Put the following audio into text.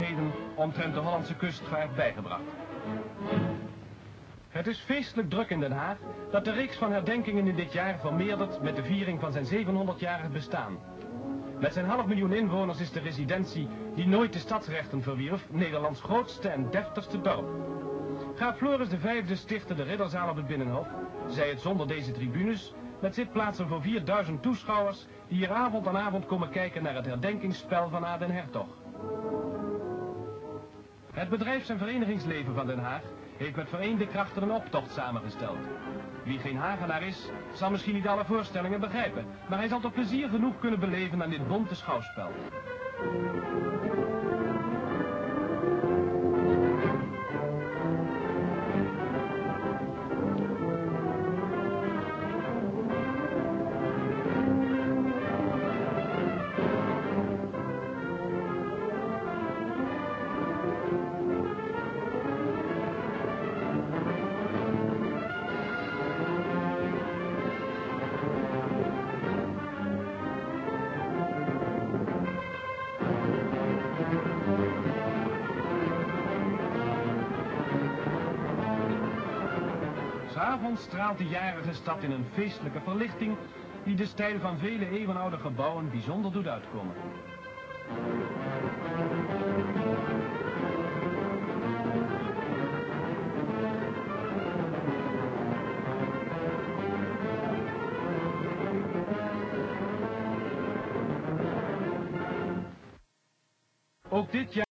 omtrent de Hollandse kustvaart bijgebracht. Het is feestelijk druk in Den Haag dat de reeks van herdenkingen in dit jaar vermeerdert met de viering van zijn 700-jarig bestaan. Met zijn 500.000 inwoners is de residentie, die nooit de stadsrechten verwierf, Nederlands grootste en deftigste dorp. Graaf Floris V stichtte de ridderzaal op het Binnenhof, zij het zonder deze tribunes, met zitplaatsen voor 4000 toeschouwers die hier avond aan avond komen kijken naar het herdenkingsspel van Aden Hertog. Het bedrijfs- en verenigingsleven van Den Haag heeft met vereende krachten een optocht samengesteld. Wie geen Hagenaar is, zal misschien niet alle voorstellingen begrijpen, maar hij zal toch plezier genoeg kunnen beleven aan dit bonte schouwspel. S'avonds straalt de jarige stad in een feestelijke verlichting die de stijl van vele eeuwenoude gebouwen bijzonder doet uitkomen. Ook dit jaar